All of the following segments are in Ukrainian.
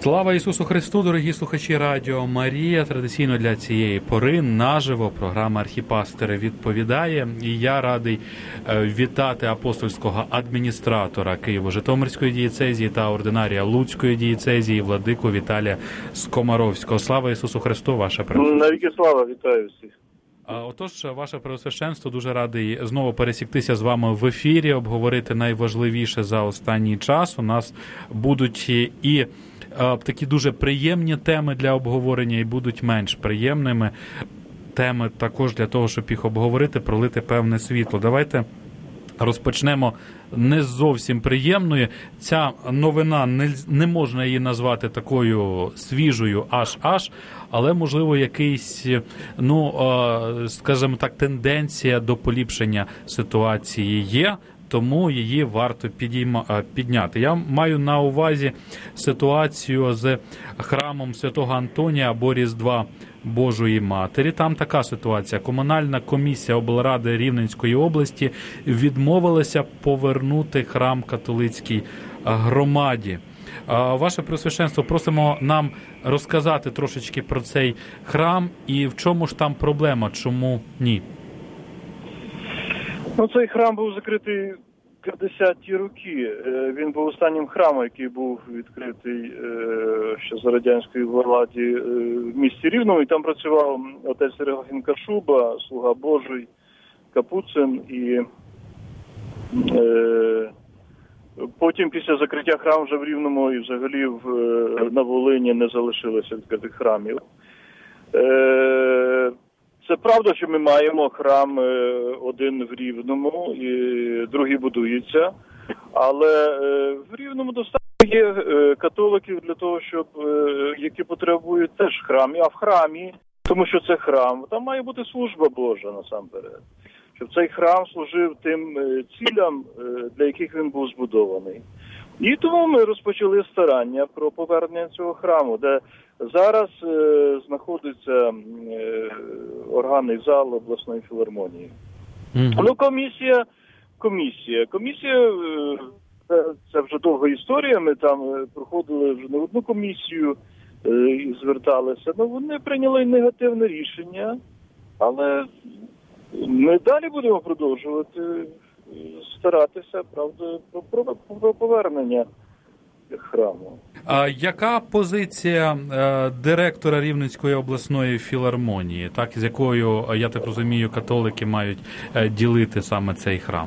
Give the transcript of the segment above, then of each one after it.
Слава Ісусу Христу, дорогі слухачі Радіо Марія. Традиційно для цієї пори наживо програма «Архіпастир відповідає». І я радий вітати апостольського адміністратора Києво-Житомирської дієцезії та ординарія Луцької дієцезії владику Віталія Скомаровського. Слава Ісусу Христу, ваше Преосвященство. Навіки слава, вітаю всіх. Отож, ваше Преосвященство, дуже радий знову пересіктися з вами в ефірі, обговорити найважливіше за останній час. У нас будуть і такі дуже приємні теми для обговорення, і будуть менш приємними теми також для того, щоб їх обговорити, пролити певне світло. Давайте розпочнемо не зовсім приємною. Ця новина, не можна її назвати такою свіжою аж, але, можливо, якийсь, скажімо так, тенденція до поліпшення ситуації є, тому її варто підняти. Я маю на увазі ситуацію з храмом Святого Антонія або Різдва Божої Матері. Там така ситуація. Комунальна комісія облради Рівненської області відмовилася повернути храм католицькій громаді. Ваше Преосвященство, просимо нам розказати трошечки про цей храм і в чому ж там проблема, чому ні? Цей храм був закритий в 50-ті роки. Він був останнім храмом, який був відкритий ще за радянської влади в місті Рівному. І там працював отець Сергій Кашуба, слуга Божий, Капуцин. І потім після закриття храму вже в Рівному і взагалі на Волині не залишилося відкритих храмів. Це правда, що ми маємо храм один в Рівному, і другий будується, але в Рівному достатньо є католиків для того, які потребують теж храм. А в храмі, тому що це храм, там має бути служба Божа насамперед. Щоб цей храм служив тим цілям, для яких він був збудований. І тому ми розпочали старання про повернення цього храму, де зараз знаходиться органний зал обласної філармонії. Комісія, це вже довга історія, ми там проходили вже не одну комісію і зверталися. Вони прийняли негативне рішення, але ми далі будемо продовжувати старатися, правда, про повернення храму. А яка позиція директора Рівненської обласної філармонії, з якою, я так розумію, католики мають ділити саме цей храм?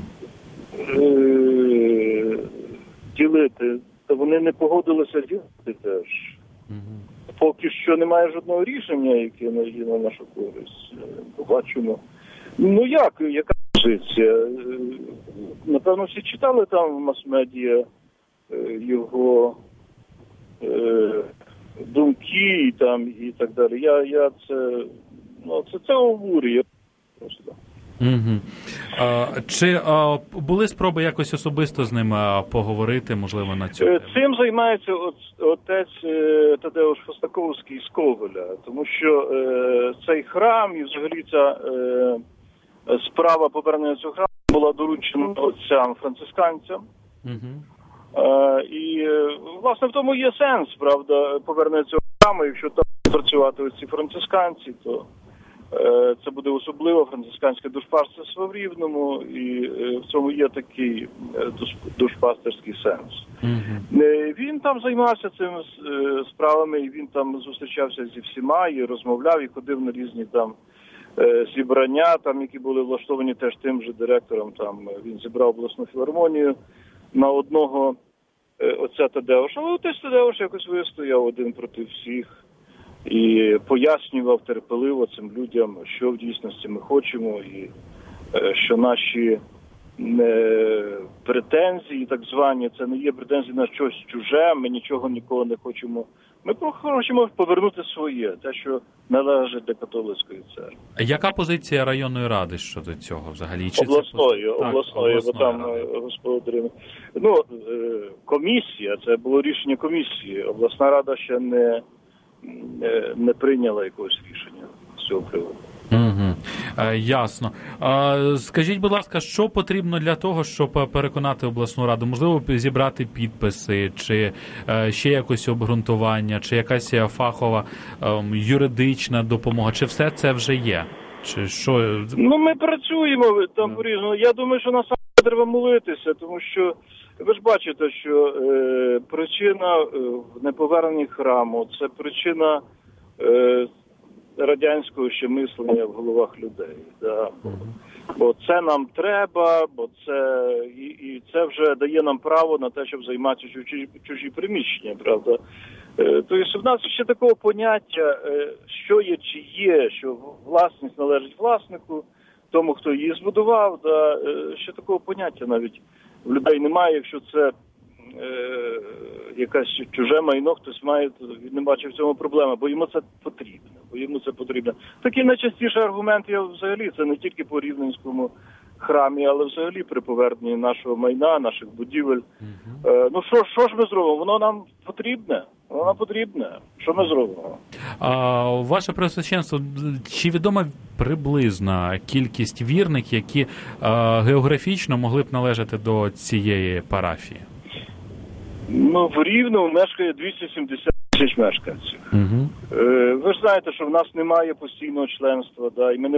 Ділити? Та вони не погодилися ділити теж. Поки що немає жодного рішення, яке є на нашу користь. Побачимо. Яка позиція? Напевно, всі читали там в мас-медіа його думки і так далі. Це обурює просто. Чи були спроби якось особисто з ним поговорити, можливо, на цю тему? Цим займається отець Тадеуш Фостаковський з Ковеля, тому що цей храм і взагалі ця справа повернення цього храму була доручена отцям францисканцям. І, власне, в тому є сенс, правда, повернення цього храму. Якщо там працювати оці францисканці, то це буде особливо францисканське душпастерство в Рівному, і в цьому є такий душпастерський сенс. Він там займався цими справами, і він там зустрічався зі всіма, і розмовляв, і ходив на різні там зібрання, які були влаштовані теж тим же директором. Там він зібрав обласну філармонію на одного отця Тадеуша. Але отець Тадеуш якось вистояв один проти всіх і пояснював терпеливо цим людям, що в дійсності ми хочемо, і що наші претензії, так звані, це не є претензії на щось чуже, ми нічого нікого не хочемо. Ми хочемо повернути своє, те, що належить до католицької церкви. Яка позиція районної ради щодо цього взагалі? Обласної, бо там господарі. Комісія, це було рішення комісії. Обласна рада ще не прийняла якогось рішення з цього приводу. Ясно. Скажіть, будь ласка, що потрібно для того, щоб переконати обласну раду? Можливо, зібрати підписи, чи ще якось обґрунтування, чи якась фахова юридична допомога, чи все це вже є? Чи що? Ну, ми працюємо там по-різному. Я думаю, що насамперед треба молитися, тому що ви ж бачите, що причина в неповерненні храму – це причина радянського ще мислення в головах людей. Да? Бо це нам треба, бо це і це вже дає нам право на те, щоб займатися чужі приміщення, правда? Тобто в нас ще такого поняття, що є чи є, що власність належить власнику, тому, хто її збудував, да, ще такого поняття навіть в людей немає, якщо це якесь чуже майно, хтось має, він не бачив в цьому проблеми, бо йому це потрібно. Такий найчастіший аргумент є взагалі, це не тільки по Рівненському храмі, але взагалі при поверненні нашого майна, наших будівель. Ну що ж ми зробимо? Воно нам потрібне. Що ми зробимо? Ваше Преосвященство, чи відома приблизна кількість вірних, які географічно могли б належати до цієї парафії? Ну, в Рівному мешкає 270 тисяч мешканців. Ви ж знаєте, що в нас немає постійного членства, да, і ми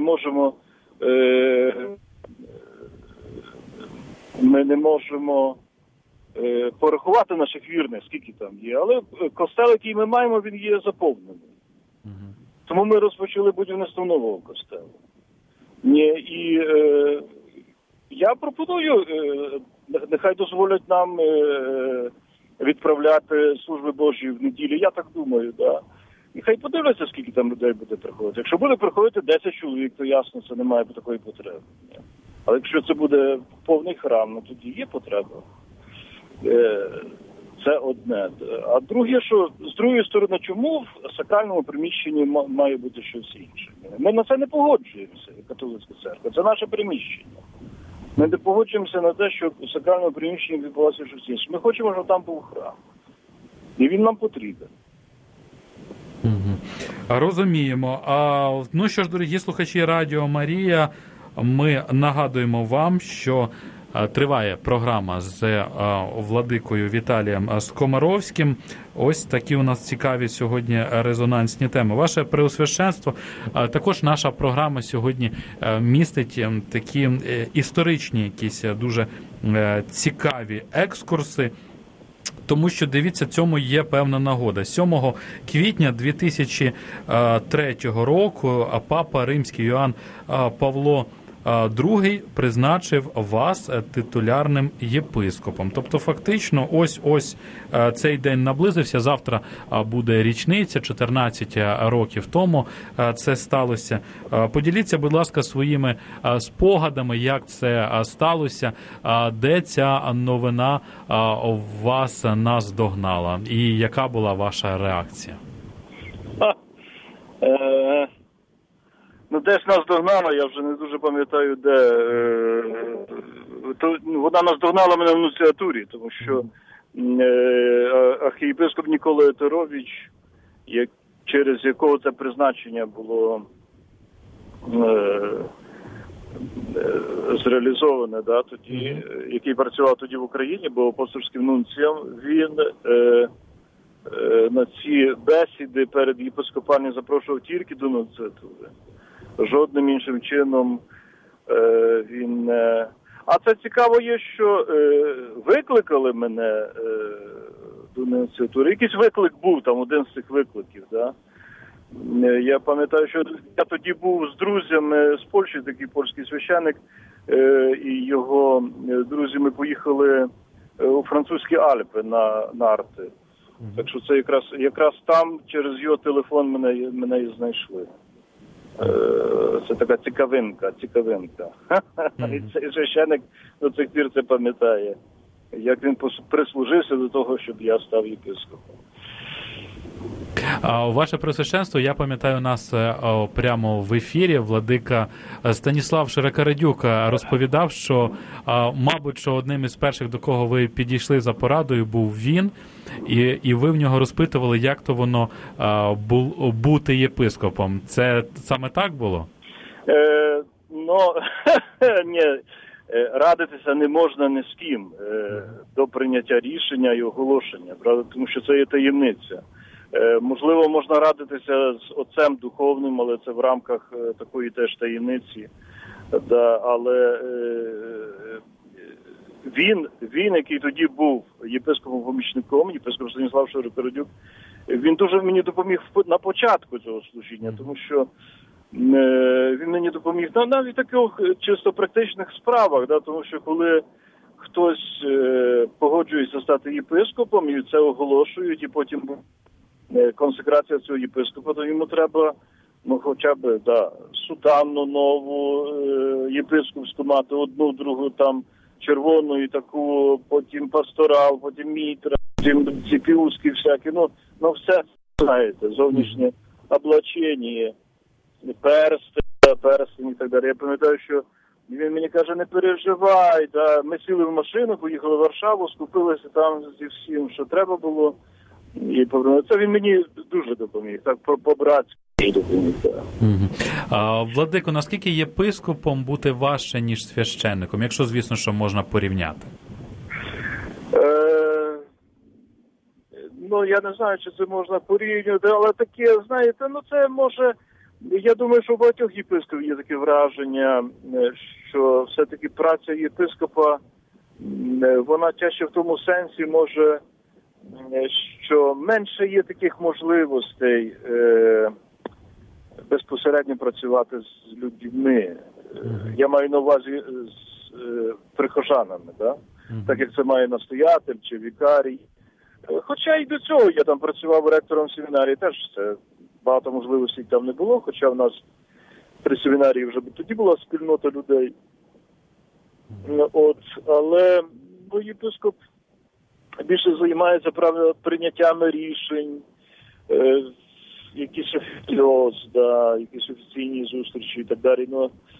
не можемо порахувати наших вірних, скільки там є. Але костел, який ми маємо, він є заповнений. Тому ми розпочали будівництво нового костелу. І я пропоную, нехай дозволять нам відправляти служби Божі в неділю. Я так думаю, да. І хай подивляться, скільки там людей буде приходити. Якщо буде приходити 10 чоловік, то ясно, це немає такої потреби. Але якщо це буде повний храм, ну тоді є потреба. Це одне. А друге, що з другої сторони, чому в сакральному приміщенні має бути щось інше? Ми на це не погоджуємося, католицька церква. Це наше приміщення. Ми не погоджуємося на те, що в сакральному приміщенні відбувалося щось інше. Ми хочемо, щоб там був храм. І він нам потрібен. Розуміємо. Ну що ж, дорогі слухачі Радіо Марія, ми нагадуємо вам, що триває програма з владикою Віталієм Скомаровським. Ось такі у нас цікаві сьогодні резонансні теми. Ваше Преосвященство, також наша програма сьогодні містить такі історичні якісь дуже цікаві екскурси. Тому що, дивіться, цьому є певна нагода. 7 квітня 2003 року папа Римський Йоанн Павло II призначив вас титулярним єпископом. Тобто, фактично, ось цей день наблизився. Завтра буде річниця, 14 років тому це сталося. Поділіться, будь ласка, своїми спогадами, як це сталося, де ця новина вас наздогнала, і яка була ваша реакція? Ну, десь нас догнала, я вже не дуже пам'ятаю, де. Вона нас догнала мене в нунціатурі, тому що архієпископ Нікола Етерович, через якого це призначення було зреалізоване, да, тоді, який працював тоді в Україні, був апостольським нунцієм, він на ці бесіди перед єпископальні запрошував тільки до нунціатури. Жодним іншим чином він... А це цікаво є, що викликали мене до нунціатури. Якийсь виклик був, там один з цих викликів, да? Я пам'ятаю, що я тоді був з друзями з Польщі, такий польський священник, і його друзі, ми поїхали у французькі Альпи на нарти. Так що це якраз там через його телефон мене і знайшли. Це така цікавинка. І цей священник до цих пір це пам'ятає, як він прислужився до того, щоб я став єпископом. Ваше Преосвященство, я пам'ятаю, нас прямо в ефірі владика Станіслав Широкорадюк розповідав, що, мабуть, що одним із перших, до кого ви підійшли за порадою, був він, і ви в нього розпитували, як то воно бути єпископом. Це саме так було? Ну, ні, радитися не можна ні з ким до прийняття рішення і оголошення, правда, тому що це є таємниця. Можливо, можна радитися з отцем духовним, але це в рамках такої теж таємниці. Да, але він, який тоді був єпископом-помічником, єпископ Станіслав Широпередюк, він дуже мені допоміг на початку цього служіння, тому що він мені допоміг навіть в таких чисто практичних справах, да, тому що коли хтось погоджується стати єпископом і це оголошують, і потім консекрація цього єпископа, то йому треба хоча б сутанну нову, єпископську мати, одну, другу там червону і таку, потім пасторал, потім мітра, потім ці піуски всякі, все, знаєте, зовнішнє облачення, перстень і так далі. Я пам'ятаю, що він мені каже, не переживай, ми сіли в машину, поїхали в Варшаву, скупилися там зі всім, що треба було, і повернулися. Це він мені дуже допоміг, так по-братськи. Владико, наскільки єпископом бути важче, ніж священником? Якщо, звісно, що можна порівняти. Я не знаю, чи це можна порівнювати, але таке, знаєте, це може... Я думаю, що у багатьох єпископів є таке враження, що все-таки праця єпископа, вона тяжче в тому сенсі може, що менше є таких можливостей безпосередньо працювати з людьми. Я маю на увазі з прихожанами, так як це має настоятель чи вікарій. Хоча і до цього я там працював ректором семінарії, теж це багато можливостей там не було, хоча в нас при семінарії вже тоді була спільнота людей. Але єпископ більше займається прийняттям рішень, якісь якісь офіційні зустрічі і так далі.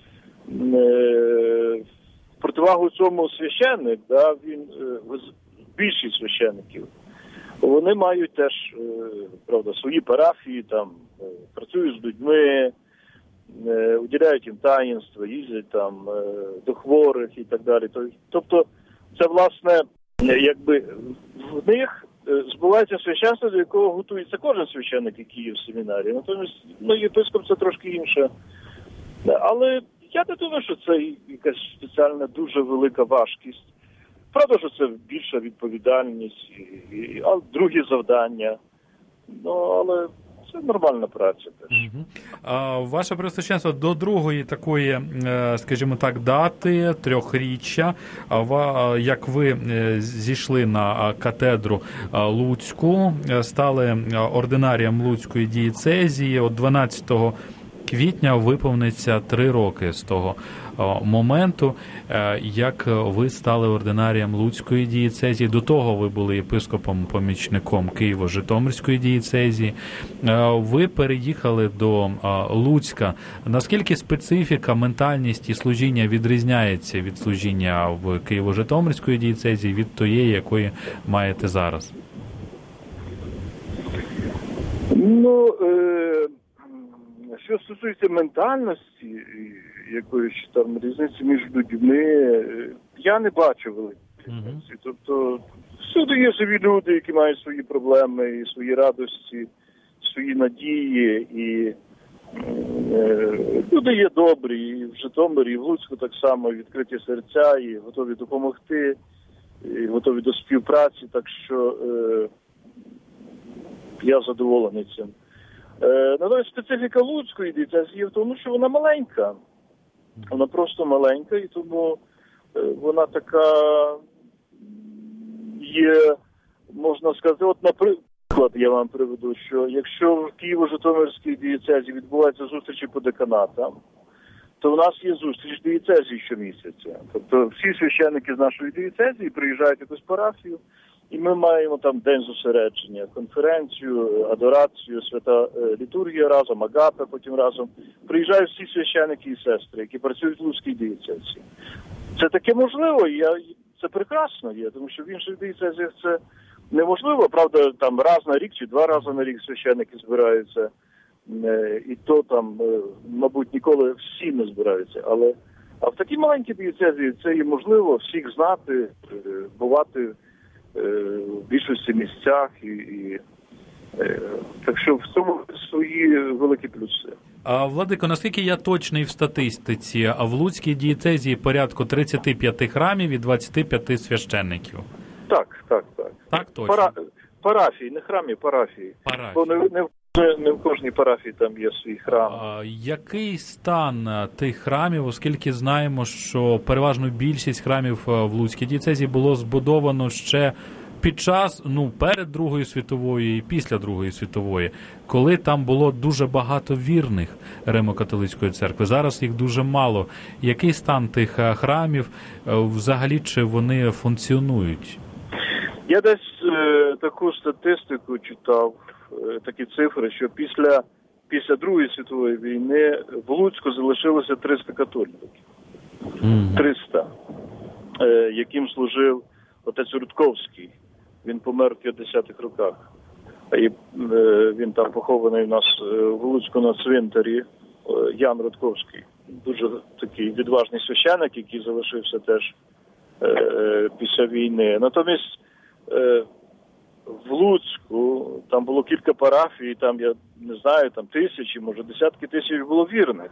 В противагу цьому священник, він, більшість священників, вони мають теж, свої парафії, там, працюють з людьми, уділяють їм таїнства, їздять там до хворих і так далі. Тобто, це, власне, якби в них збувається священство, до якого готується кожен священник, який є в семінарії. Натомість, єпископ це трошки інше. Але я не думаю, що це якась спеціальна дуже велика важкість. Правда, що це більша відповідальність, а другі завдання. Але це нормальна праця теж. Ваше Преосвященство, до другої такої, скажімо так, дати, 3-річчя, як ви зійшли на катедру Луцьку, стали ординарієм Луцької дієцезії, от 12 квітня виповниться 3 роки з того моменту, як ви стали ординарієм Луцької дієцезії. До того ви були єпископом-помічником Києво-Житомирської дієцезії. Ви переїхали до Луцька. Наскільки специфіка, ментальність і служіння відрізняється від служіння в Києво-Житомирської дієцезії від тієї, якої маєте зараз? Що стосується ментальності, якоїсь там різниці між людьми, я не бачу великої різниці. Тобто, всюди є живі люди, які мають свої проблеми, і свої радості, свої надії, і люди є добрі, і в Житомирі, і в Луцьку так само, відкриті серця, і готові допомогти, і готові до співпраці, так що я задоволений цим. Натомість специфіка Луцької дієцезії в тому, що вона маленька. Вона просто маленька, і тому вона така є, можна сказати, наприклад, я вам приведу, що якщо в Києво-Житомирській дієцезії відбуваються зустрічі по деканатам, то в нас є зустріч дієцезії щомісяця. Тобто всі священники з нашої дієцезії приїжджають в якусь парафію, і ми маємо там день зосередження, конференцію, адорацію, свята літургія разом, агапе потім разом. Приїжджають всі священики і сестри, які працюють в Луцькій дієцезії. Це таке можливо, і це прекрасно є, тому що в інших дієцезіях це неможливо. Правда, там раз на рік чи 2 рази на рік священики збираються. і то там, мабуть, ніколи всі не збираються. А в такій маленькій дієцезії це є можливо всіх знати, бувати в більшості місцях. Так що в цьому свої великі плюси. Владико, наскільки я точний в статистиці, в Луцькій дієцезії порядку 35 храмів і 25 священників? Так. Так, точно? Парафії, не храмів, парафії. Бо не в кожній парафії там є свій храм. Який стан тих храмів, оскільки знаємо, що переважно більшість храмів в Луцькій дієцезії було збудовано ще під час, перед Другою світовою і після Другої світової, коли там було дуже багато вірних Римо-католицької церкви. Зараз їх дуже мало. Який стан тих храмів, взагалі, чи вони функціонують? Я десь таку статистику читав, такі цифри, що після Другої світової війни в Луцьку залишилося 300 католиків. 300, яким служив отець Рудковський. Він помер в 50-х роках. І він там похований в нас в Луцьку на цвинтарі, Ян Рудковський. Дуже такий відважний священик, який залишився теж після війни. Натомість в Луцьку там було кілька парафій, там, я не знаю, там тисячі, може десятки тисяч було вірних.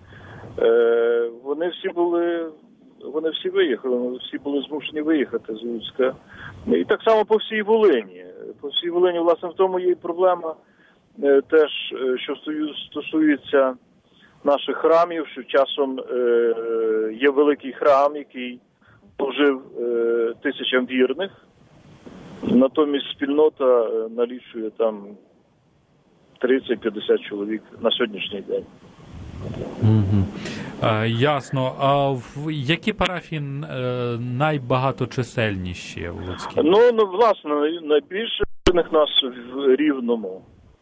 Вони всі виїхали, вони всі були змушені виїхати з Луцька. І так само по всій Волині. По всій Волині, власне, в тому є і проблема теж, що стосується наших храмів, що часом є великий храм, який служив тисячам вірних, натомість спільнота налічує там 30-50 чоловік на сьогоднішній день. Ясно. А які парафії найбагаточисельніші в Луцькій? Власне, найбільше в нас в Рівному.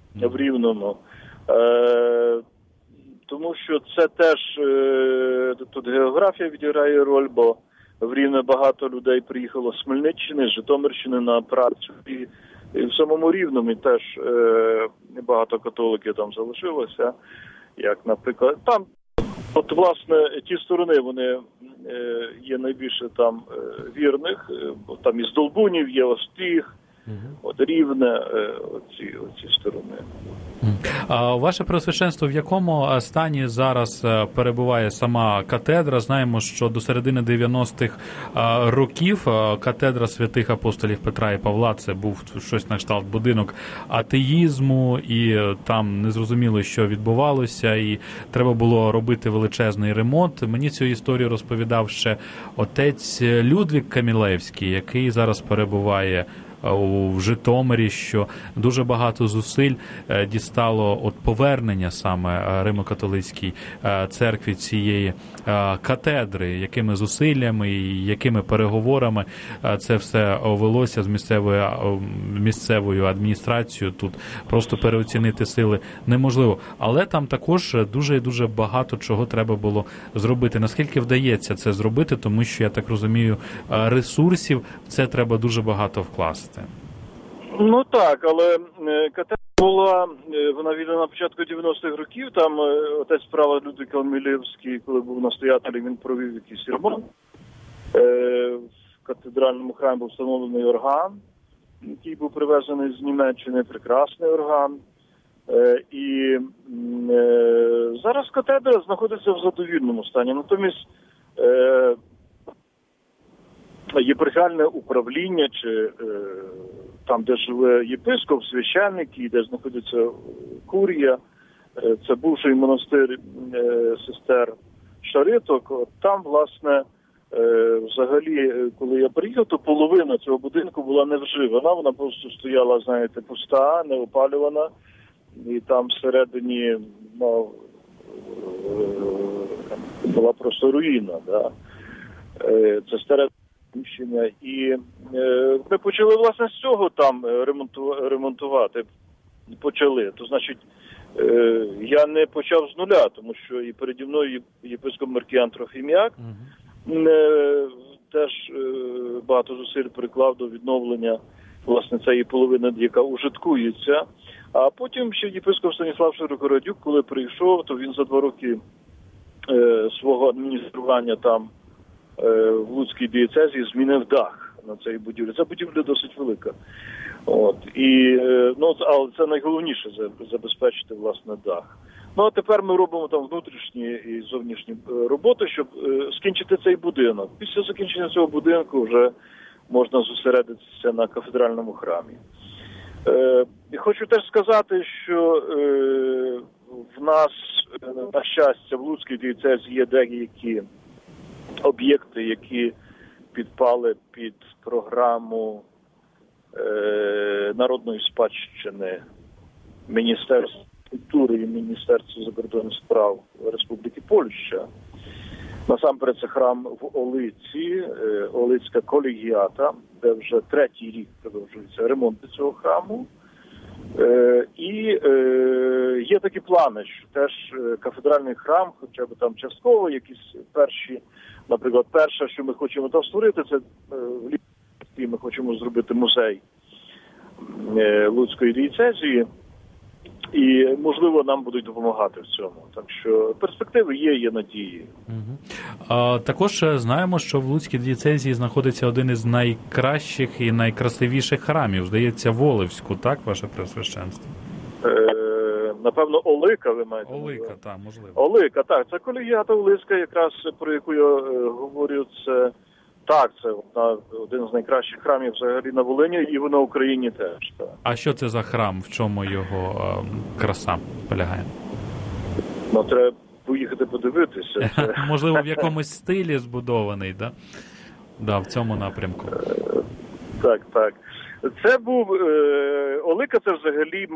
Тому що це теж тут географія відіграє роль, бо в Рівне багато людей приїхало з Хмельниччини, з Житомирщини на працю. І в самому Рівному теж багато католиків там залишилося. Як, наприклад, там, власне, ті сторони, вони є найбільше там вірних, бо там із Долбунів є Остіг, Рівне, оці сторони. Ваше Преосвященство, в якому стані зараз перебуває сама катедра? Знаємо, що до середини 90-х років катедра святих апостолів Петра і Павла, це був щось на кшталт будинок атеїзму, і там незрозуміло, що відбувалося, і треба було робити величезний ремонт. Мені цю історію розповідав ще отець Людвік Камілевський, який зараз перебуває у Житомирі, що дуже багато зусиль дістало от повернення саме Римо-католицькій церкві цієї катедри, якими зусиллями і якими переговорами це все велося з місцевою адміністрацією. Тут просто переоцінити сили неможливо. Але там також дуже і дуже багато чого треба було зробити. Наскільки вдається це зробити, тому що, я так розумію, ресурсів в це треба дуже багато вкласти. Так, але катедра була, вона віддана на початку 90-х років, там отець права Людвік Камілевський, коли був настоятелем, він провів якийсь ремонт. В катедральному храмі був встановлений орган, який був привезений з Німеччини, прекрасний орган. І зараз катедра знаходиться в задовільному стані. Натомість єпархіальне управління, чи там, де живе єпископ, священник, і де знаходиться курія, це бувший монастир сестер Шариток. Там, власне, взагалі, коли я приїхав, то половина цього будинку була не вживана, вона просто стояла, знаєте, пуста, не опалювана, і там всередині була просто руїна. Да? Це старе приміщення. І ми почали, власне, з цього там ремонтувати. Почали. То, значить, я не почав з нуля, тому що і переді мною єпископ Маркіян Трофім'як теж багато зусиль приклав до відновлення, власне, цієї половини, яка ужиткується. А потім ще єпископ Станіслав Широкородюк, коли прийшов, то він за 2 роки свого адміністрування там в Луцькій дієцезії змінив дах на цій будівлі. Ця будівля досить велика. От. І, але це найголовніше забезпечити, власне, дах. Ну, а тепер ми робимо там внутрішні і зовнішні роботи, щоб скінчити цей будинок. Після закінчення цього будинку вже можна зосередитися на кафедральному храмі. І хочу теж сказати, що в нас, на щастя, в Луцькій дієцезії є деякі об'єкти, які підпали під програму народної спадщини Міністерства культури і Міністерства закордонних справ Республіки Польща. Насамперед це храм в Олиці, Олицька колегіата, де вже 3-й рік продовжується ремонт цього храму. І є такі плани, що теж кафедральний храм, хоча б там частково, якісь перші, наприклад, перше, що ми хочемо там створити, це в Львові ми хочемо зробити музей Луцької дієцезії. І, можливо, нам будуть допомагати в цьому. Так що перспективи є надії. Також знаємо, що в Луцькій дієцезії знаходиться один із найкращих і найкрасивіших храмів. Здається, в Олевську, так, ваше Преосвященство? Напевно, Олика ви маєте. Олика, так, можливо. Олика, так. Це колегіата Олицька, якраз про яку я говорю, це... Так, це один з найкращих храмів взагалі на Волині, і на Україні теж. Так. А що це за храм? В чому його краса полягає? Ну, треба поїхати подивитися. Можливо, в якомусь стилі збудований, так? Да, в цьому напрямку. Так. Це був... Олика це взагалі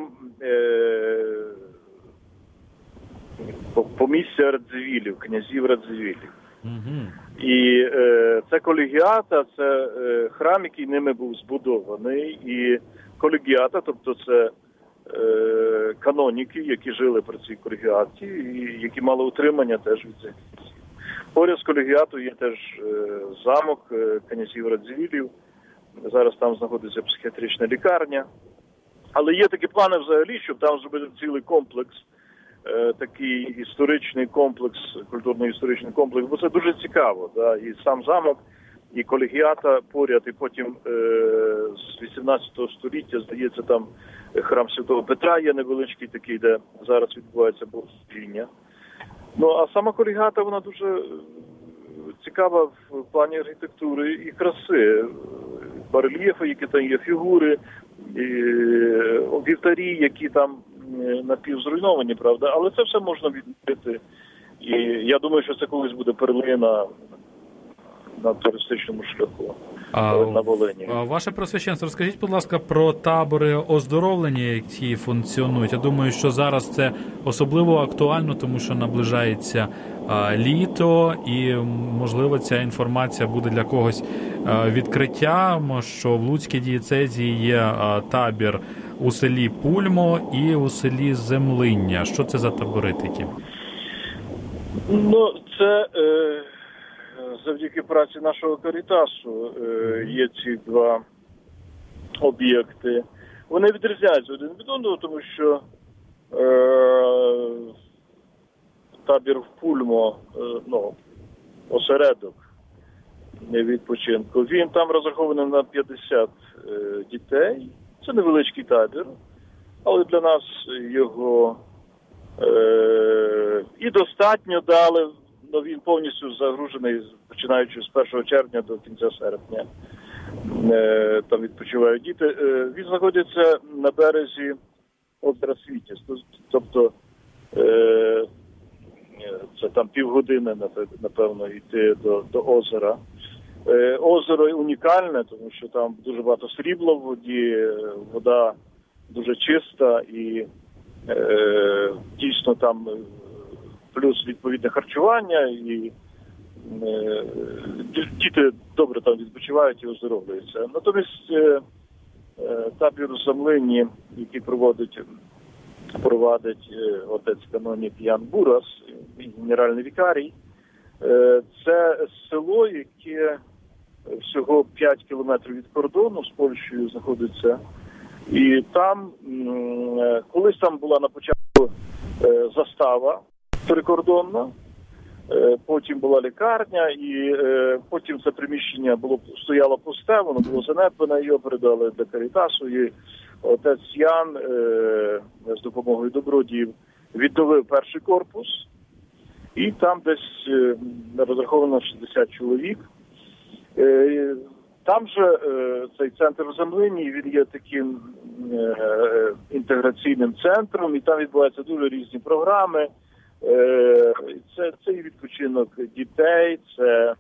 помістя Радзивілів, князів Радзивілів. І це колегіата, це храм, який ними був збудований. І колегіата, тобто це каноніки, які жили при цій колегіаті, і які мали утримання теж від цих князів. Поряд з колегіатою є теж замок князів Радзивілів. Зараз там знаходиться психіатрична лікарня. Але є такі плани взагалі, щоб там зробити цілий комплекс, такий історичний комплекс, культурно-історичний комплекс, бо це дуже цікаво. Да? І сам замок, і колегіата поряд, і потім з 18 століття, здається, там храм Святого Петра є невеличкий такий, де зараз відбувається богослужіння. Ну, а сама колегіата, вона дуже цікава в плані архітектури і краси. Барельєфи, які там є, фігури, вівтарі, які там напівзруйновані, правда, але це все можна відновити. І я думаю, що це колись буде перлина на туристичному шляху на Волині. Ваше Преосвященство, розкажіть, будь ласка, про табори оздоровлення, які функціонують. Я думаю, що зараз це особливо актуально, тому що наближається літо, і, можливо, ця інформація буде для когось відкриттям, що в Луцькій дієцезії є табір у селі Пульмо і у селі Землиння. Що це за табори такі? Ну, це завдяки праці нашого Карітасу є ці 2 об'єкти. Вони відрізняються один від одного, тому що табір в Пульмо, осередок відпочинку, він там розрахований на 50 дітей. Це невеличкий табір, але для нас його і достатньо дали. Ну, він повністю загружений, починаючи з 1 червня до кінця серпня. Там відпочивають діти. Він знаходиться на березі озера Світязь. Тобто це там півгодини, напевно, йти до озера. Озеро унікальне, тому що там дуже багато срібла в воді, вода дуже чиста і дійсно там плюс відповідне харчування, і діти добре там відпочивають і оздоровлюються. Натомість табір у Землині, який проводить отець канонік Ян Бурас, генеральний вікарій, це село, яке всього 5 кілометрів від кордону з Польщею знаходиться, І там, колись там була на початку застава прикордонна, потім була лікарня, і потім це приміщення стояло пусте, воно було занедбане, його передали для Карітасу, і отець Ян з допомогою добродіїв відновив перший корпус, і там десь розраховано 60 чоловік. Там же цей центр в Землині, він є таким інтеграційним центром, і там відбуваються дуже різні програми. Це і відпочинок дітей, це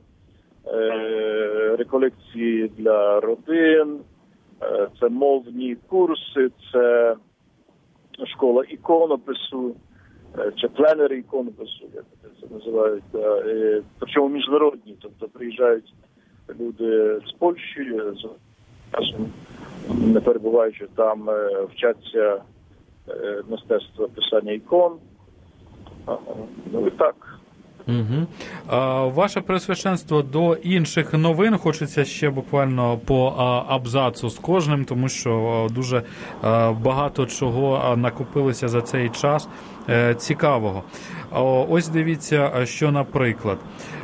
реколекції для родин, це мовні курси, це школа іконопису, чи пленери іконопису, як це називають. Причому міжнародні, тобто приїжджають люди з Польщі, не перебуваючи там, вчаться мистецтва писання ікон. Ну і так. Угу. Ваше Преосвященство, до інших новин хочеться ще буквально по абзацу з кожним, тому що дуже багато чого накопилося за цей час цікавого. Ось дивіться, що, наприклад,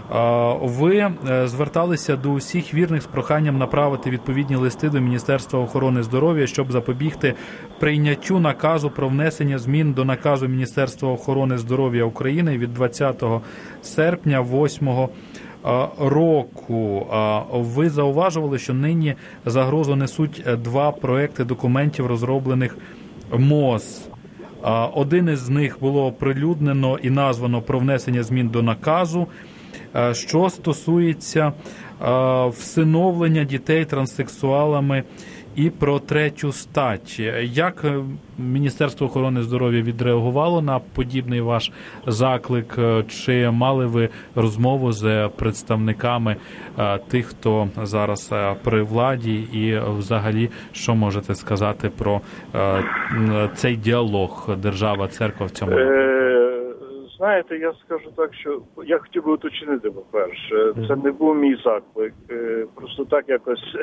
ви зверталися до усіх вірних з проханням направити відповідні листи до Міністерства охорони здоров'я, щоб запобігти прийняттю наказу про внесення змін до наказу Міністерства охорони здоров'я України від 20 серпня 2008 року. Ви зауважували, що нині загрозу несуть два проекти документів, розроблених МОЗ. Один із них було оприлюднено і названо про внесення змін до наказу, що стосується всиновлення дітей транссексуалами і про третю стать. Як Міністерство охорони здоров'я відреагувало на подібний ваш заклик? Чи мали ви розмову з представниками тих, хто зараз при владі? І взагалі, що можете сказати про цей діалог держава-церква в цьому? Знаєте, я скажу так, що я хотів би уточнити, по-перше, це не був мій заклик. Просто так якось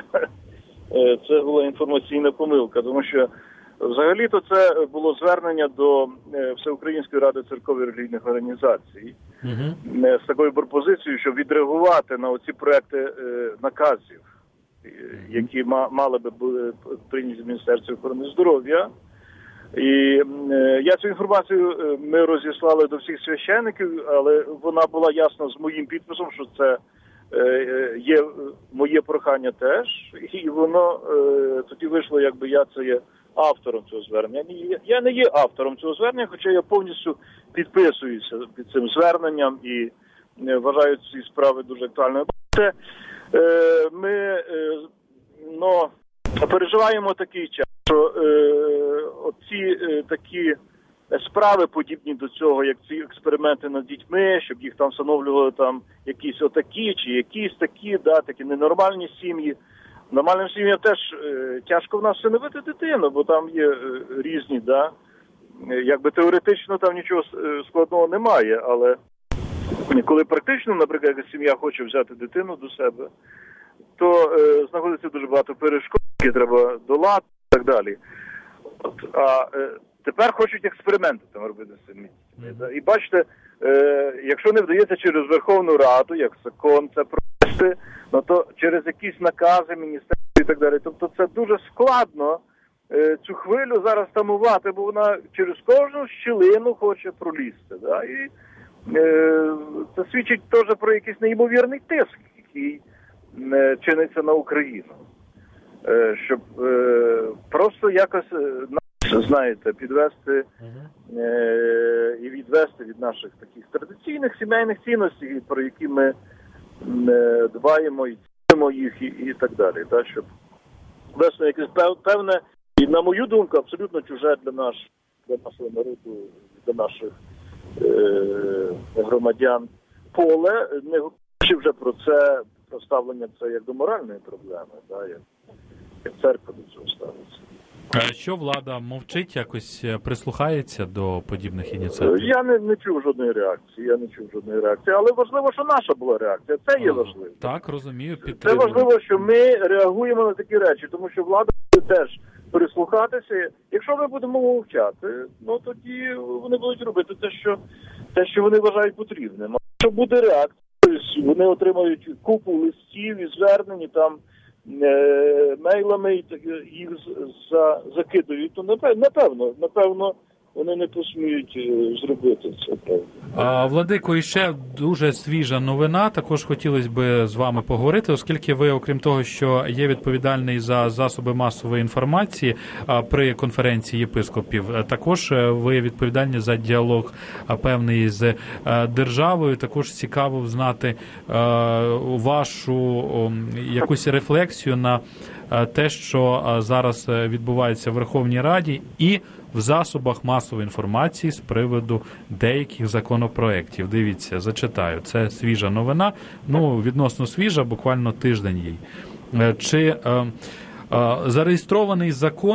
це була інформаційна помилка, тому що взагалі-то це було звернення до Всеукраїнської ради церковних релігійних організацій з такою пропозицією, щоб відреагувати на оці проекти наказів, які мали би бути прийняті в Міністерстві охорони здоров'я. І я цю інформацію ми розіслали до всіх священиків, але вона була ясна з моїм підписом, що це є моє прохання теж, і воно тоді вийшло, якби я це є автором цього звернення. Я не є автором цього звернення, хоча я повністю підписуюся під цим зверненням і вважаю ці справи дуже актуальними. Ми переживаємо такий час, що оці такі справи, подібні до цього, як ці експерименти над дітьми, щоб їх там встановлювали там якісь отакі чи якісь такі, такі ненормальні сім'ї. Нормальним сім'ям теж тяжко в нас всиновити дитину, бо там є різні, якби теоретично там нічого складного немає, але коли практично, наприклад, якась сім'я хоче взяти дитину до себе, то знаходиться дуже багато перешкод, які треба долати і так далі. Тепер хочуть експерименти там робити з цими дітьми. І бачите, якщо не вдається через Верховну Раду, як закон це провести, то через якісь накази міністерства і так далі. Тобто це дуже складно цю хвилю зараз тамувати, бо вона через кожну щілину хоче пролізти. І це свідчить теж про якийсь неймовірний тиск, який чиниться на Україну. Щоб просто якось знаєте, підвести і відвести від наших таких традиційних сімейних цінностей, про які ми дбаємо і цінуємо їх і так далі. Щоб вести якесь певне, і на мою думку, абсолютно чуже для нашого народу, для наших громадян поле, не говорячи вже про це, про ставлення це як до моральної проблеми, як церква до цього ставиться. Що влада мовчить, якось прислухається до подібних ініціатив? Я не чув жодної реакції, але важливо, що наша була реакція, це є важливо. Так, розумію, підтримую. Це важливо, що ми реагуємо на такі речі, тому що влада теж прислухатися. Якщо ми будемо мовчати, ну тоді вони будуть робити те, що вони вважають потрібним. А якщо буде реакція, вони отримають купу листів і звернень, там мейлами їх закидують, то напевно вони не посміють зробити це. Владико, і ще дуже свіжа новина, також хотілося б з вами поговорити, оскільки ви, окрім того, що є відповідальний за засоби масової інформації при конференції єпископів, також ви відповідальні за діалог певний з державою. Також цікаво знати вашу якусь рефлексію на те, що зараз відбувається в Верховній Раді і в засобах масової інформації з приводу деяких законопроєктів. Дивіться, зачитаю. Це свіжа новина, відносно свіжа, буквально тиждень їй. Чи зареєстрований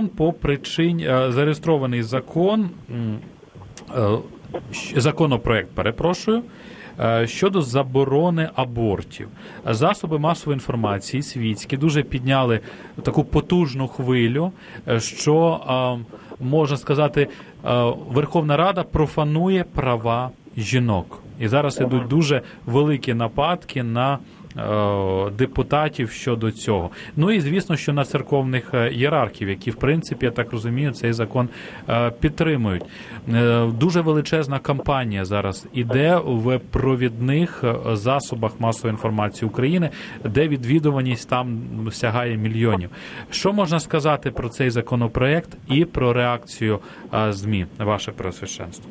законопроєкт, щодо заборони абортів. Засоби масової інформації світські дуже підняли таку потужну хвилю, що, можна сказати, Верховна Рада профанує права жінок. І зараз ідуть дуже великі нападки на депутатів щодо цього. Ну і, звісно, що на церковних ієрархів, які, в принципі, я так розумію, цей закон підтримують. Дуже величезна кампанія зараз іде в провідних засобах масової інформації України, де відвідуваність там сягає мільйонів. Що можна сказати про цей законопроект і про реакцію ЗМІ, ваше Преосвященство?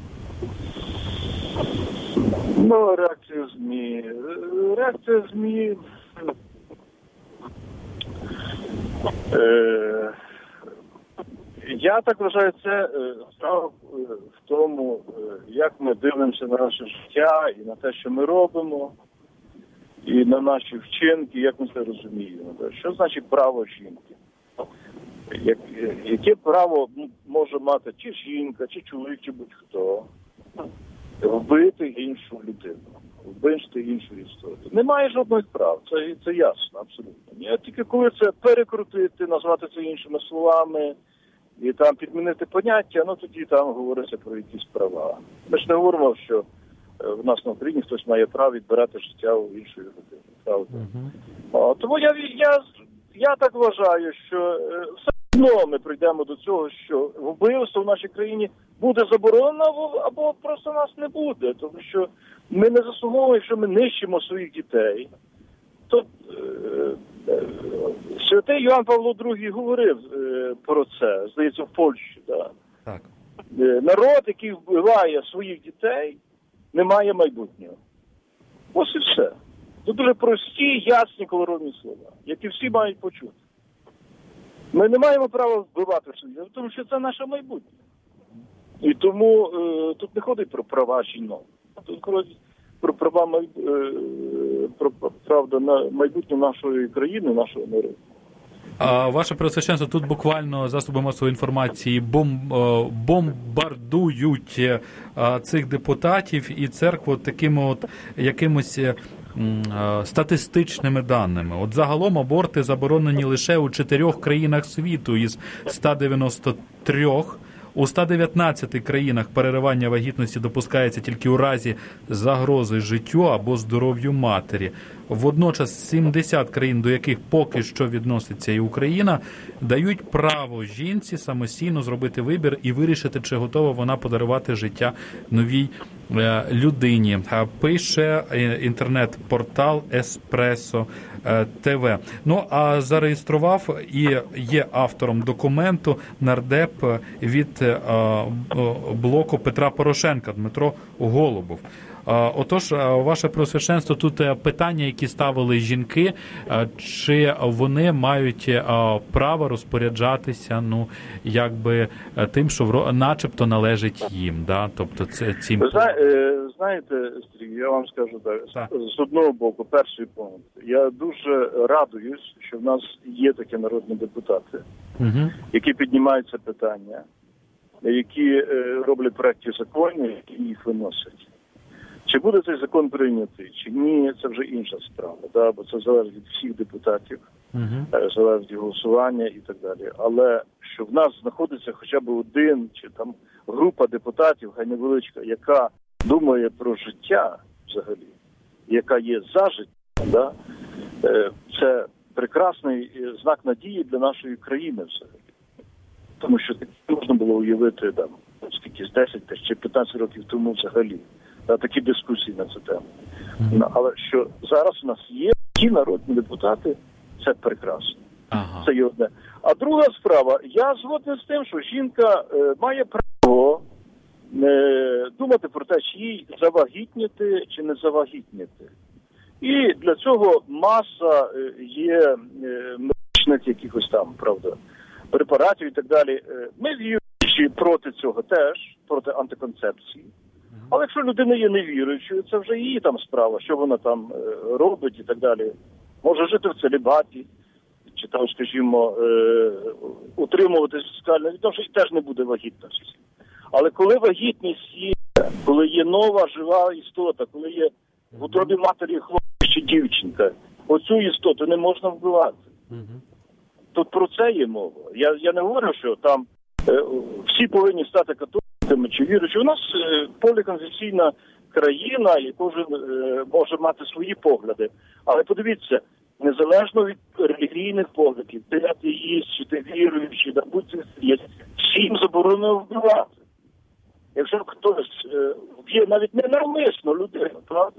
Реакція ЗМІ. Я так вважаю, це справа в тому, як ми дивимося на наше життя і на те, що ми робимо, і на наші вчинки, як ми це розуміємо. Що значить право жінки? Яке право може мати чи жінка, чи чоловік, чи будь-хто вбити іншу людину, вбити іншу істоту? Немає жодних прав, це ясно, абсолютно. Ні. Тільки коли це перекрутити, назвати це іншими словами і там підмінити поняття, тоді там говориться про якісь права. Ми ж не говоримо, що в нас на Україні хтось має право відбирати життя у іншої людини. Правда? Тому я так вважаю, що все одно ми прийдемо до цього, що вбивство в нашій країні буде заборонено або просто нас не буде. Тому що ми не заслуговуємо, якщо ми нищимо своїх дітей. То святий Йоанн Павло II говорив про це, здається, в Польщі. Да? Так. Народ, який вбиває своїх дітей, не має майбутнього. Ось і все. Це дуже прості, ясні, колоритні слова, які всі мають почути. Ми не маємо права вбивати своїх, тому що це наше майбутнє. І тому тут не ходить про права жінок. Тут ходить про права на майбутнє нашої країни, нашого народу. Ваше Преосвященство, тут буквально засоби масової інформації бомбардують цих депутатів і церкву такими якимось статистичними даними. Загалом аборти заборонені лише у 4 країнах світу із 193. У 119 країнах переривання вагітності допускається тільки у разі загрози життю або здоров'ю матері. Водночас 70 країн, до яких поки що відноситься і Україна, дають право жінці самостійно зробити вибір і вирішити, чи готова вона подарувати життя новій людині. Пише інтернет-портал Еспресо ТВ. А зареєстрував і є автором документу нардеп від блоку Петра Порошенка Дмитро Голубов. Отож, ваше Преосвященство, тут питання, які ставили жінки, чи вони мають право розпоряджатися, тим, що начебто належить їм, да? Тобто цим... Знаєте, Стрій, я вам скажу так. З одного боку, перший пункт. Я дуже радуюсь, що в нас є такі народні депутати, які піднімають це питання, які роблять проекти законів, які їх виносять. Чи буде цей закон прийнятий, чи ні, це вже інша справа, бо це залежить від всіх депутатів. залежить голосування і так далі. Але що в нас знаходиться хоча б один чи там група депутатів, хай невеличка, яка думає про життя взагалі, яка є за життя, да? Це прекрасний знак надії для нашої країни взагалі. Тому що можна було уявити там, скільки, з 10 чи 15 років тому взагалі. Такі дискусії на цю тему. Але що зараз у нас є ті народні депутати, це прекрасно. Це є одне. А друга справа, я згоден з тим, що жінка має право думати про те, чи їй завагітніти, чи не завагітніти. І для цього маса є медичних якихось там, правда, препаратів і так далі. Ми віруючі проти цього теж, проти антиконцепції. Але якщо людина є невіруючою, це вже її там справа, що вона там робить і так далі. Може жити в целібаті, чи там, скажімо, утримуватись фізикально, і теж не буде вагітності. Але коли вагітність є, коли є нова жива істота, коли є в утробі матері хлопчик чи дівчинка, оцю істоту не можна вбивати. Тут про це є мова. Я не говорю, що там всі повинні стати католиками чи віруючи. У нас поліконфесійна країна, і кожен може мати свої погляди. Але подивіться, незалежно від релігійних поглядів, ти атеїст, чи ти віруючий, будь-це всім заборонено вбивати. Якщо хтось вб'є навіть ненавмисно людину, правда?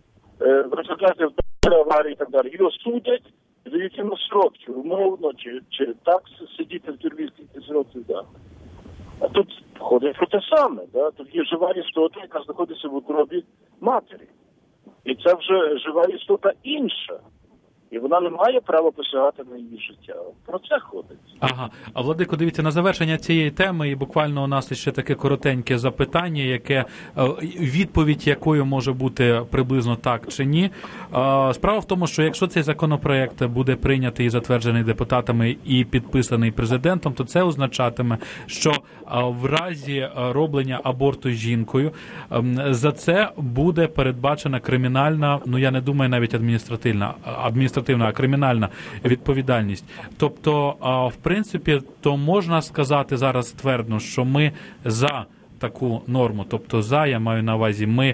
В результаті аварії і так далі, його судять, дають йому срок, чи умовно, чи так сидіти в тюрмі скільки років, да. А тут ходить про те саме, да? Тут є жива істота, яка знаходиться в утробі матері. І це вже жива істота інша. І вона не має права посягати на її життя. Про це ходить. Ага. А, Владико, дивіться, на завершення цієї теми, і буквально у нас ще таке коротеньке запитання, яке відповідь якою може бути приблизно так чи ні. Справа в тому, що якщо цей законопроект буде прийнятий і затверджений депутатами і підписаний президентом, то це означатиме, що в разі роблення аборту жінкою за це буде передбачена кримінальна, я не думаю навіть адміністративна, а кримінальна відповідальність. Тобто, в принципі, то можна сказати зараз ствердно, що ми за таку норму, тобто я маю на увазі, ми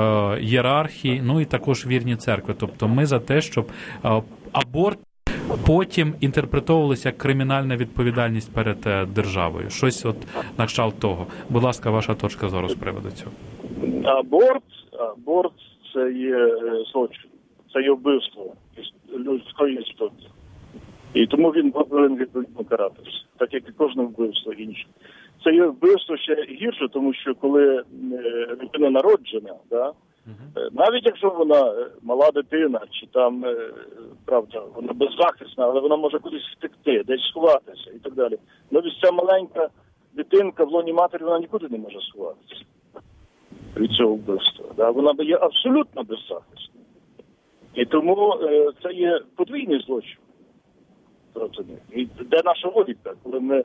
ієрархи, і також вірні церкви. Тобто ми за те, щоб аборт потім інтерпретовувалася як кримінальна відповідальність перед державою. Щось на кшталт того. Будь ласка, ваша точка зору з приводу цього. Аборт – це є злочин, це є вбивство людської істоти. І тому він повинен відповідно каратися, так як і кожне вбивство інше. Це є вбивство ще гірше, тому що коли людина народжена, да, навіть якщо вона мала дитина, чи там, правда, вона беззахисна, але вона може кудись втекти, десь сховатися і так далі. Навіть ця маленька дитинка в лоні матері, вона нікуди не може сховатися від цього вбивства. Да? Вона є абсолютно беззахисна. І тому це є подвійний злочин. І де наша логіка, коли ми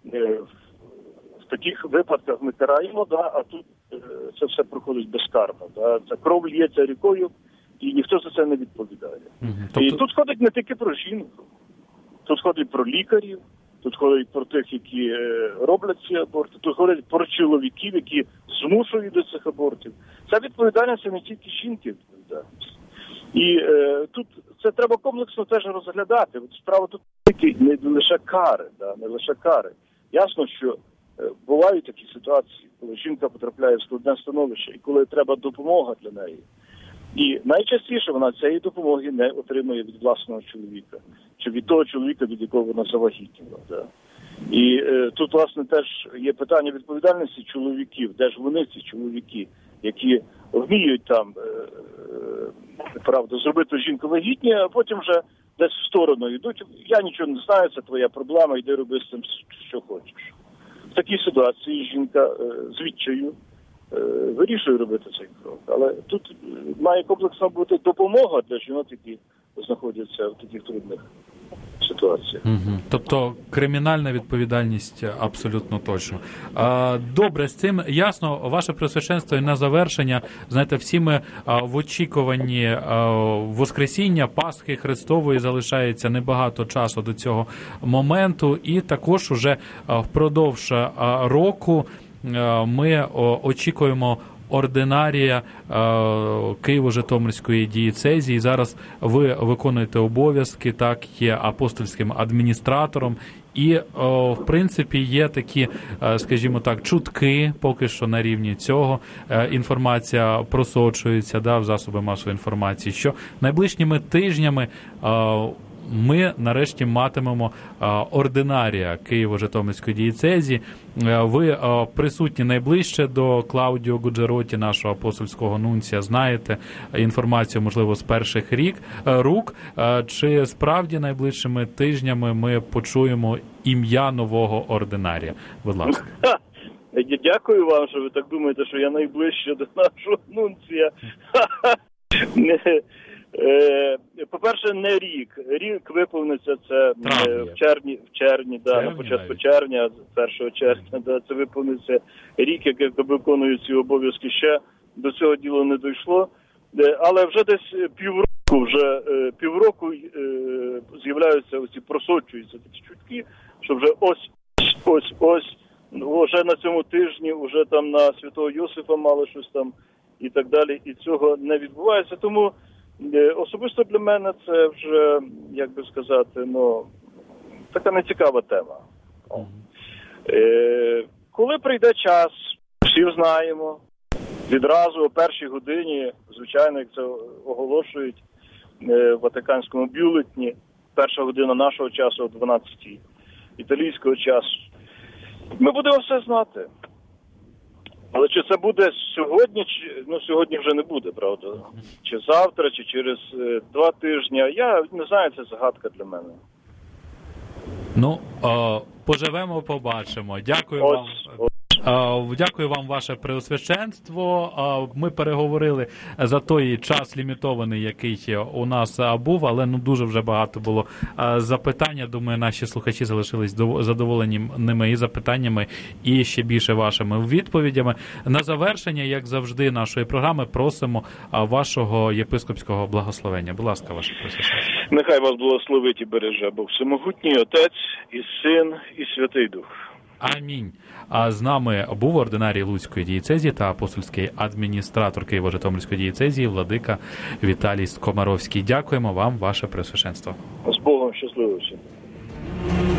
в таких випадках ми караємо, да, а тут це все проходить безкарно. Да. Ця кров лється рікою, і ніхто за це не відповідає. Тобто... І тут ходить не тільки про жінку, тут ходить про лікарів, тут ходить про тих, які роблять ці аборти, тут ходить про чоловіків, які змушують до цих абортів. Ця відповідальність не тільки жінки відповідальність. І тут це треба комплексно теж розглядати. Справа тут не лише кари, да, не лише кари. Ясно, що бувають такі ситуації, коли жінка потрапляє в складне становище і коли треба допомога для неї. І найчастіше вона цієї допомоги не отримує від власного чоловіка, чи від того чоловіка, від якого вона завагітніла. Да. І тут, власне, теж є питання відповідальності чоловіків, де ж вони, ці чоловіки, які вміють там, правда, зробити жінку вагітні, а потім вже десь в сторону йдуть. Я нічого не знаю, це твоя проблема, йди роби з цим, що хочеш. В такій ситуації жінка з відчаю вирішує робити цей крок. Але тут має комплексно бути допомога для жінок, які знаходяться в таких трудних ситуація. Тобто кримінальна відповідальність абсолютно точно. Добре, з цим ясно. Ваше Преосвященство, і на завершення, знаєте, всі ми в очікуванні Воскресіння, Пасхи Христової, залишається небагато часу до цього моменту, і також уже впродовж року ми очікуємо ординарія Києво-Житомирської дієцезії. Зараз ви виконуєте обов'язки, так, є апостольським адміністратором. І, в принципі, є такі, скажімо так, чутки, поки що на рівні цього. Інформація просочується, в засоби масової інформації, що найближчими тижнями ми нарешті матимемо ординарія Києво-Житомирської дієцезії. Ви присутні найближче до Клаудіо Гуджероті, нашого апостольського нунція, знаєте інформацію, можливо, з перших рук. Чи справді найближчими тижнями ми почуємо ім'я нового ординарія? Будь ласка. Дякую вам, що ви так думаєте, що я найближче до нашого нунція. По-перше, не рік. Рік виповниться це в червні, на початку червня, 1 червня, це виповниться рік, як я виконую ці обов'язки. Ще до цього діла не дійшло. Але вже десь півроку з'являються оці, просочуються такі чутки, що вже ось, вже на цьому тижні, вже там на Святого Йосифа мало щось там і так далі, і цього не відбувається. Тому особисто для мене це вже, як би сказати, така нецікава тема. Коли прийде час, всі знаємо, відразу о 1-й годині, звичайно, як це оголошують в Ватиканському бюлетені, 1 година нашого часу, о 12-й італійського часу, ми будемо все знати. Але чи це буде сьогодні, сьогодні вже не буде, правда? Чи завтра, чи через 2 тижні, я не знаю, це загадка для мене. Поживемо, побачимо. Дякую вам. Дякую вам, ваше Преосвященство. Ми переговорили за той час лімітований, який у нас був, але дуже вже багато було запитань. Я думаю, наші слухачі залишились задоволеними і запитаннями, і ще більше вашими відповідями. На завершення, як завжди, нашої програми просимо вашого єпископського благословення. Будь ласка, ваше Преосвященство. Нехай вас благословить і береже Бог Всемогутній, Отець і Син, і Святий Дух. Амінь. А з нами був ординарій Луцької дієцезії та апостольський адміністратор Києво-Житомирської дієцезії владика Віталій Скомаровський. Дякуємо вам, ваше Преосвященство. З Богом, щасливо всім.